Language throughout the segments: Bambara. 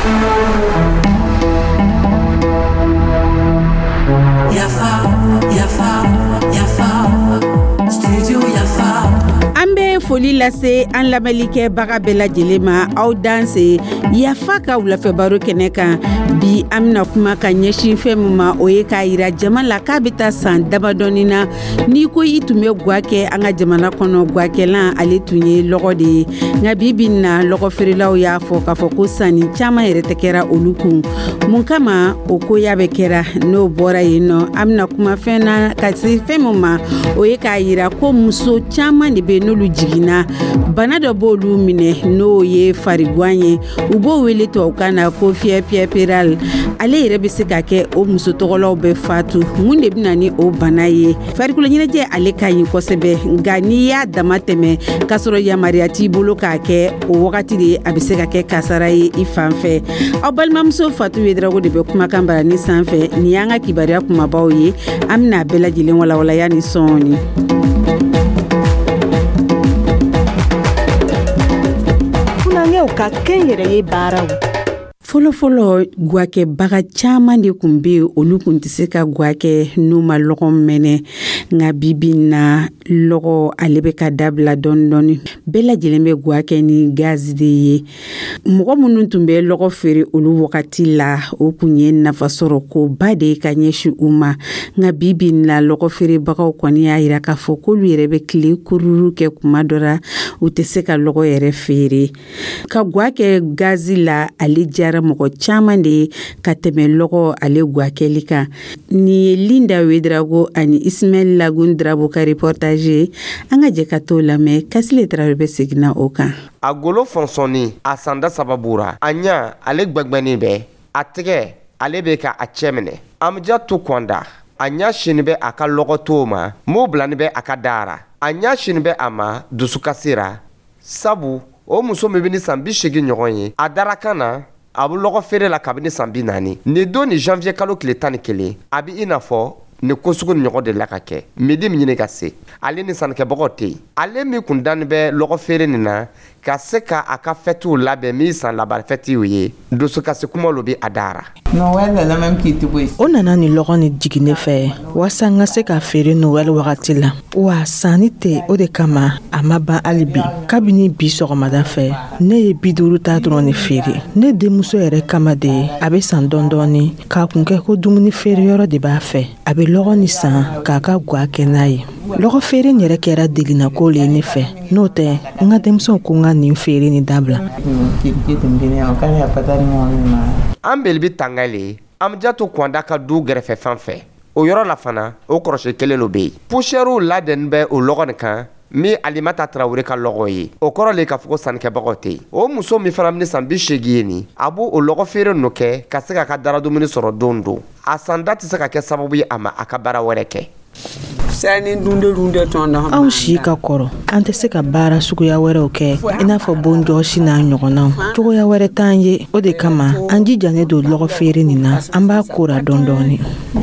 Foli lase an lamɛnlikɛ baga bɛɛ lajɛlen ma aw danse yafa ka wulafɛ baro kɛnɛ kan bi an bɛna kuma ka ɲɛsin fɛn min ma o ye k'a yira jama la k'a bɛ taa san damadɔni na n'i ko i tun bɛ guwa kɛ an ka jamana kɔnɔ guwakɛlan ale tun ye lɔgɔ de ye nka bi bi na lɔgɔ feerelaw y'a fɔ k'a fɔ ko sanni caman yɛrɛ tɛ kɛra olu kun mun kama o koya bɛ kɛra n'o bɔra yen nɔ an bɛna kuma fɛn na ka se fɛn min ma o ye k'a yira ko muso caman de bɛ n'olu jiginna bana dɔ b'olu minɛ n'o ye fariguwan ye u b'o wele tubabukan na ko fièvre puerpérale ale yɛrɛ bɛ se ka kɛ o muso tɔgɔlaw bɛ fatu mun de bɛna ni o bana ye farikolo ɲɛnajɛ ale ka ɲi kosɛbɛ nka n'i y'a dama tɛmɛ k'a sɔrɔ yamaruya t'i bolo k'a kɛ o wagati de a bɛ se ka kɛ kasara ye i fan fɛ aw balimamuso Fatu Wederawogo de bɛ kumakan barani sanfɛ nin y'an ka kibaruya kumabaw ye an bɛna a bɛɛ lajɛlen walawalaya ni sɔɔni. Ka kɛn yɛrɛ ye baaraw fɔlɔfɔlɔ guwakɛbaga caman de kun be olu kun tɛ se ka guwakɛ n'u ma lɔgɔ mɛnɛ nka bibi na lɔgɔ ale bɛ ka dabila dɔɔni dɔɔni bɛɛ lajɛlen bɛ guwakɛ ni gazi de ye mɔgɔ minnu tun bɛ lɔgɔ feere olu wagati la o kun ye nafasɔrɔ ko ba de ka ɲɛsin u ma nka bibi na lɔgɔ feerebagaw kɔni y'a yira k'a fɔ k'olu yɛrɛ bɛ tile kururu kɛ kuma dɔ la u tɛ se ka lɔgɔ yɛrɛ feere ka guwakɛ gazi la ale jara mɔgɔ caman de ye ka tɛmɛ lɔgɔ ale guwakɛli kan ni ye Linda Wederawogo ani Ismail Lagun Darabo ka reportage an ka jɛ ka t'o lamɛn Kasile Tarawele bɛ seginna o kan. A golo fɔnsɔnni a sanda sababura a ɲa ale gbɛgbɛni bɛ a tɛgɛ ale bɛ ka a cɛ minɛ amja to kɔnda a ɲa sini bɛ a ka lɔgɔ to ma m'o bilani bɛ a ka dara a ɲa sini bɛ a ma dusukasira sabu o muso min bɛ ni san 80 ɲɔgɔn ye a dara kan na a bɛ lɔgɔ feere la kabini san 40 ni don ni janvier kalo tile 11 a bɛ i n'a fɔ ni ko sugu ni ɲɔgɔn de la ka kɛ midi min ɲini ka se ale ni sannikɛbagaw tɛ yen ale min kun dannen bɛ lɔgɔ feere nin na ka se ka a ka fɛtiw labɛn min san laban fɛtiw ye dusukasi kuma lo bɛ a dara. o nana ni lɔgɔ ni jigin ne fɛ walasa n ka se ka feere Noël wagati la wa sanni tɛ o de kama a ma ban hali bi kabini bi sɔgɔmada fɛ ne ye 50 ta dɔrɔn de feere ne denmuso yɛrɛ kama de a bɛ san dɔɔni k'a kun kɛ ko dumuni feere yɔrɔ de b'a fɛ a bɛ lɔgɔ ni san k'a ka guwa kɛ n'a ye lɔgɔ feere yɛrɛ kɛra degunna ko le ne fɛ n'o tɛ n ka denmuso ko n ka nin feere ni dabila. an belibi tangale amjatu kwanda ka du gɛrɛfɛ fan fɛ o yɔrɔ la fana o kɔrɔsi kelen lo bɛ yen poussière ladɛnni bɛ o lɔgɔ nin kan min Alimata Traoré ka lɔgɔ ye o kɔrɔ le ka fɔ ko sannikɛbagaw tɛ yen o muso min fana bɛ san 80 ye nin a b'o o lɔgɔ feere ninnu kɛ ka se k'a ka dara dumuni sɔrɔ don don a sanda tɛ se ka kɛ sababu ye a ma a ka baara wɛrɛ kɛ. anw si ka kɔrɔ an tɛ se ka baara suguya wɛrɛw kɛ i n'a fɔ bonjɔsi n'a ɲɔgɔnnaw cogoya wɛrɛ t'an ye o de kama an jijalen don lɔgɔ feere nin na an b'a kora dɔɔni.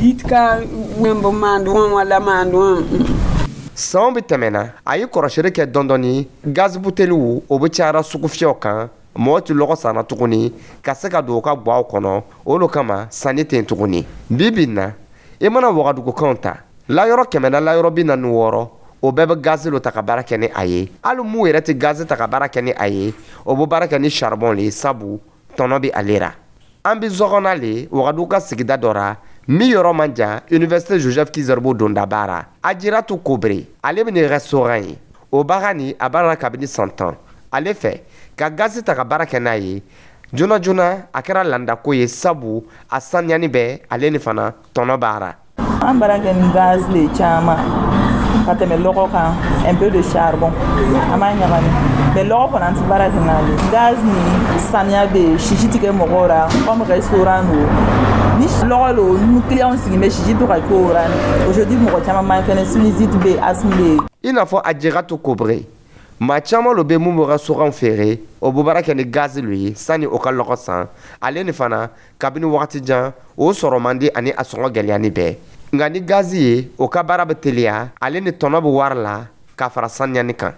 San bɛ tɛmɛna a ye kɔrɔsiri kɛ dɔndɔni gaz buteliw o bɛ cayara sugu fiyɛw kan mɔgɔ tɛ lɔgɔ sanna tuguni ka se ka don u ka buwaw kɔnɔ olu kama sanni tɛ tuguni bibi na i mana wagadugukanw ta layɔrɔ 146 o bɛɛ bɛ gazi lo ta ka baara kɛ ni a ye hali mun yɛrɛ tɛ gazi ta ka baara kɛ ni a ye o bɛ baara kɛ ni charbon le sabu tɔnɔ bɛ ale ra an bɛ zɔgɔnna le wagadugu ka sigida dɔ ra min yɔrɔ man jan Université Joseph Kizerbo donda baara a jira tu kobre ale bɛ ni restaurant ye o baara ni a baara kabini san 10 ale fɛ ka gazi ta ka baara kɛ n'a ye jona jona a kɛra landako ye sabu a saniyani bɛ ale ni fana tɔnɔ baara. an baara kɛ ni gaz le caman ka tɛmɛ lɔgɔ kan un peu de charbon an b'a ɲagami mais lɔgɔ kɔni an tɛ baara kɛ n'ale gaz ni saniya bɛ yen sisi tɛ kɛ mɔgɔw ra comme restaurant do ni lɔgɔ lo ni client sigilen bɛ sisi to ka k'o ra aujourd'hui mɔgɔ caman man kɛnɛ sinusite bɛ yen asthme bɛ yen. i n'a fɔ a jɛra to kobre maa caman lo bɛ mun bɛ restaurant feere o bɛ baara kɛ ni gaz lo ye sani o ka lɔgɔ san ale ni fana kabini wagati jan o sɔrɔ man di ani a sɔngɔ gɛlɛyani bɛɛ. nka ni gazi ye o ka baara bɛ teliya ale ni tɔnɔ bɛ wari la ka fara saniyani kan.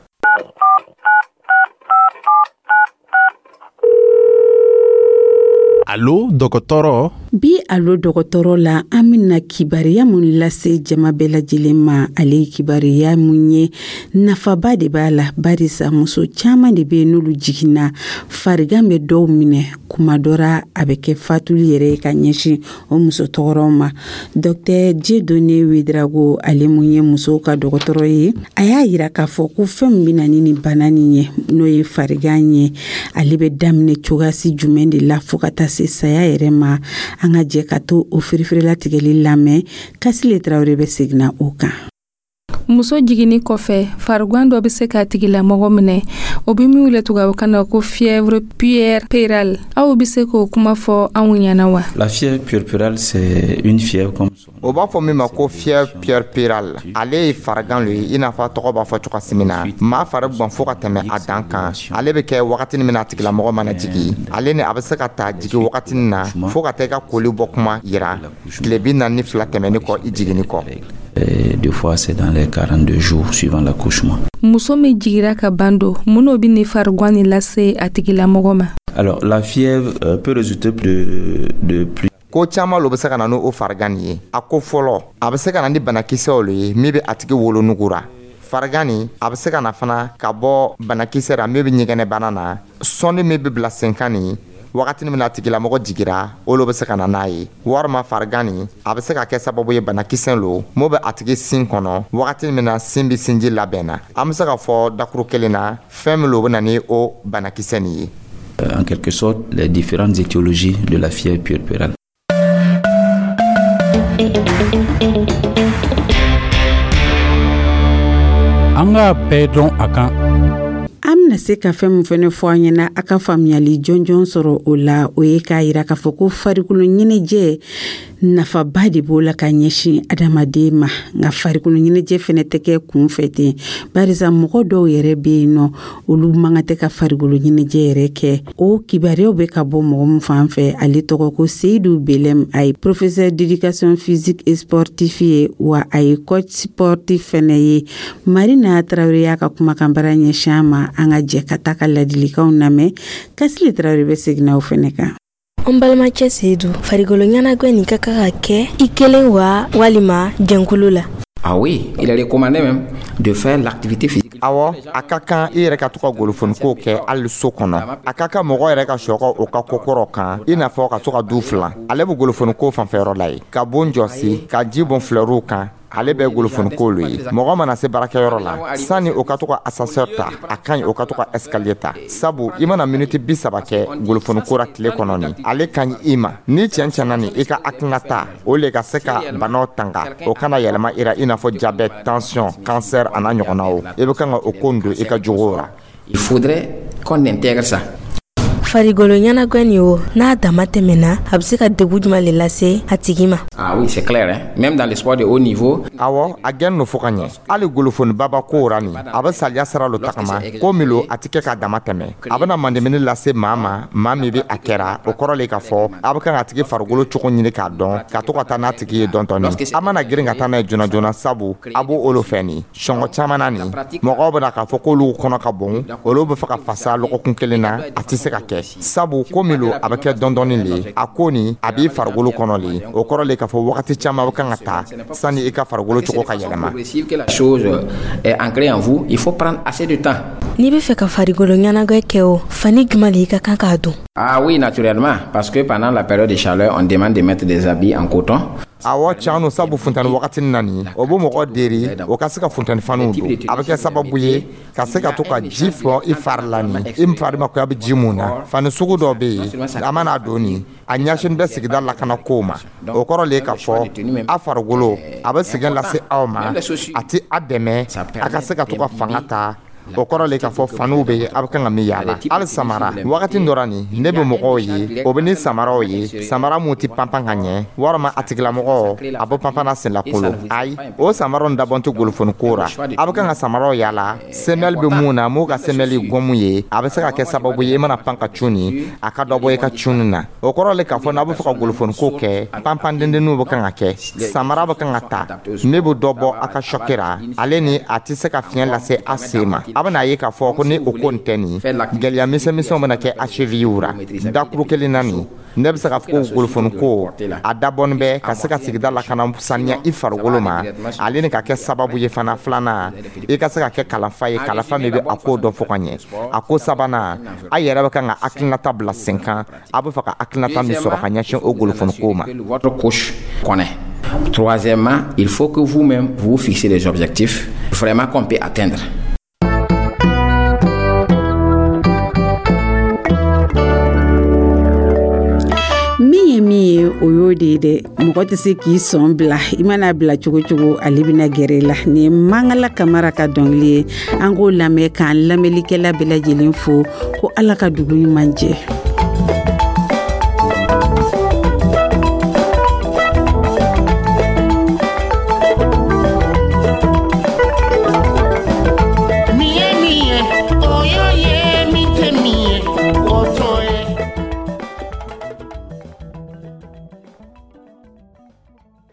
Allo dɔgɔtɔrɔ. Bi allo dɔgɔtɔrɔ la an bɛna kibariya mun lase jama bɛɛ lajɛlen ma. Ale ye kibariya mun ye nafaba de b'a la. Barisa muso caman de bɛ n'olu jiginna farigan bɛ dɔw minɛ kuma dɔra a bɛ kɛ fatuli yɛrɛ ka ɲɛsin o muso tɔgɔrɔw ma. Dr Dieudonné Ouédraogo ale mun ye muso ka dɔgɔtɔrɔ ye a y'a yira k'a fɔ ko fɛn min bɛ na ni bana nin ye n'o ye farigan ye ale bɛ daminɛ cogoyasi jumɛn de la fo ka taa se saya yɛrɛ ma. An ka jɛ ka to o firifirila tigɛli lamɛn Kasile Traoré bɛ segina o kan. Muso jiginni kɔfɛ farigan dɔ bɛ se k'a tigilamɔgɔ minɛ o bɛ min wele tubabukan na ko fièvre puerpérale aw bɛ se k'o kuma fɔ anw ɲɛna wa? La fièvre puerpérale c'est une fièvre comme o b'a fɔ min ma ko fièvre puerpérale ale ye farigan le i n'a fɔ tɔgɔ b'a fɔ cogoya min na maa fari bɔn fo ka tɛmɛ a dan kan ale bɛ kɛ wagati min na a tigilamɔgɔ mana jigin ale ni a bɛ se ka taa jigin wagati min na fo ka taa i ka koli bɔ kuma yira tile 42 tɛmɛni kɔ i jiginni kɔ. Des fois c'est dans les 42 jours suivant l'accouchement. Muso min jigira ka bando mun'o bɛ ni farigan ni lase a tigilamɔgɔ ma? Alors la fièvre peut résulter de plus. Ko caman lo bɛ se ka na n'o farigan ye a ko fɔlɔ a bɛ se ka na ni banakisɛw le ye min bɛ a tigi wolonugura. Farigan ni a bɛ se ka na fana ka bɔ banakisɛ ra min bɛ ɲɛgɛnɛ bana na sɔnni min bɛ bila senkan ni wagati min na tigilamɔgɔ jigira olu bɛ se ka na n'a ye warima farigan ni a bɛ se ka kɛ sababu ye banakisɛ lo mo bɛ a tigi sin kɔnɔ wagati min na sin bɛ sinji labɛnna an bɛ se ka fɔ dakuru kelen na fɛn min lo bɛ na ni o banakisɛ ni ye. En quelque sorte les différentes étiologies de la fièvre puerpérale. An ka bɛɛ dɔn a kan. An bɛna se ka fɛn min fɛnɛ fɔ an ɲɛna a ka faamuyali jɔnjɔn sɔrɔ o la o ye k'a yira k'a fɔ ko farikolo ɲɛnajɛ nafaba de b'o la ka ɲɛsin adamaden ma nka farikolo ɲɛnajɛ fɛnɛ tɛ kɛ kunfɛ ten barisa mɔgɔ dɔw yɛrɛ bɛ yen nɔ olu man tɛ ka farikolo ɲɛnajɛ yɛrɛ kɛ o kibaruyaw bɛ ka bɔ mɔgɔ min fan fɛ ale tɔgɔ ko Seydou Belem a ye professeur d'éducation physique et sportif ye wa a ye coach sportif fɛnɛ ye Marina Traoré y'a ka kumakan bara ɲɛsin an ma an ka jɛ ka taa ka ladilikanw lamɛn Kasile Traoré bɛ segin o fɛnɛ kan. An balimacɛ Seydou farikolo ɲɛnajɛ nin ka kan ka kɛ I kelen wa walima jɛnkulu la? Ah oui, il est recommandé même de faire l'activité physique. Awɔ a ka kan I yɛrɛ ka to ka golofoniko kɛ hali so kɔnɔ a ka kan mɔgɔ yɛrɛ ka sɔgɔ o ka kokɔrɔ kan I n'a fɔ ka to ka du filan ale bɛ golofoniko fanfɛyɔrɔ la ye ka bon jɔsi ka ji bɔn fleurs kan ale bɛ golofoniko lo ye mɔgɔ mana se baarakɛyɔrɔ la sani o ka to ka ascenseur ta a kaɲi o ka to ka escalier ta sabu I mana minute 30 kɛ golofoniko ra tile kɔnɔ ni ale kaɲi I ma ni cɛncɛnna ni I ka hakilinata o le ka se ka banaw tanga o kana yɛlɛma I ra I n'a fɔ diabète tension cancer a n'a ɲɔgɔnnaw I bɛ kan ka o ko don I ka jogow ra. Il faudrait qu'on intègre ça. Farikolo ɲɛnajɛ ni o n'a dama tɛmɛna a bɛ se ka degun jumɛn le lase a tigi ma? Ah oui, c'est clair hein. Même dans les sports de haut niveau. Awɔ a gɛn no fo ka ɲɛ hali golofoniba ko ra ni a bɛ saliya sira lo tagama ko min lo a tɛ kɛ ka dama tɛmɛ a bɛna mandemini lase maa ma maa min bɛ a kɛra o kɔrɔ le ka fɔ a bɛ kan ka tigi farikolo cogo ɲini k'a dɔn ka to ka taa n'a tigi ye dɔɔni a mana girin ka taa n'a ye joona joona sabu a b'o olu fɛ ni sɔngɔ caman na ni mɔgɔw bɛna k'a fɔ k'olu kɔnɔ ka bon olu bɛ fɛ ka fasa lɔgɔkun kelen na a tɛ se ka kɛ sabu ko min lo a bɛ kɛ dɔɔni le a ko ni a b'i farikolo kɔnɔ le o kɔrɔ le ka fɔ wagati caman bɛ kan ka taa sani I ka farikolo cogo ka yɛlɛma. Que la chose est ancrée en vous, il faut prendre assez de temps. N'i bɛ fɛ ka farikolo ɲɛnajɛ kɛ o fani jumɛn de I ka kan k'a dɔn? Ah oui, naturellement, parce que pendant la période de chaleur, on demande de mettre des habits en coton. Awɔ tiɲɛ sabu funtani wagati na ni o bɛ mɔgɔ deri o ka se ka funtani faniw don a bɛ kɛ sababu ye ka se ka to ka ji fɔ I fari la ni I fari ma ko a bɛ ji mun na fani sugu dɔ bɛ yen a mana don ni a ɲɛsin bɛ sigida lakana kow ma o kɔrɔ le ka fɔ a farikolo a bɛ sɛgɛn lase aw ma a tɛ a dɛmɛ a ka se ka to ka fanga ta o kɔrɔ le ka fɔ faniw bɛ a bɛ kan ka min yaala hali samara wagati dɔra ni ne bɛ mɔgɔw ye o bɛ ni samaraw ye samara mun tɛ panpan ka ɲɛ walima a tigilamɔgɔ a bɛ panpan na senlakolo ayi o samaraw dabɔn tɛ golofoniko ra a bɛ kan ka samaraw yaala semɛli bɛ mun na m'o ka semɛli gɔmu ye a bɛ se ka kɛ sababu ye I mana pan ka cuni a ka dɔ bɔ I ka cuni na o kɔrɔ le ka fɔ n'a bɛ fɛ ka golofoniko kɛ panpan dendenniw bɛ kan ka kɛ samara bɛ kan ka ta ne bɛ dɔ bɔ a ka choquera ale ni a tɛ se ka fiɲɛ lase a sen ma abana ye ka fɔ ko ni o ko tɛ nin gɛlɛya misɛnmisɛnw bena kɛ acheviw ra dakuru kelen na nin ne bɛ se ka fɔ ko golofoni ko a dabɔni bɛ ka se ka sigida lakana saniya i farikolo ma ale ni ka kɛ sababu ye fana filanan i ka se ka kɛ kalanfa ye kalanfa min bɛ a ko dɔn fɔ ka ɲɛ a ko sabanan a yɛrɛ bɛ kan ka hakilinata bila sen kan a bɛ fɛ ka hakilinata min sɔrɔ ka ɲɛsin o golofoni ko ma. Troisièmement, il faut que vous-même vous fixez des objectifs vraiment qu'on peut atteindre. Mi o y'o de ye dɛ mɔgɔ tɛ se k'i sɔn bila I mana bila cogo cogo ale bɛna gɛrɛ la nin ye Mangala Kamara ka dɔnkili ye an k'o lamɛn k'an lamɛnlikɛla bɛɛ lajɛlen fo ko Ala ka dugu ɲuman jɛ.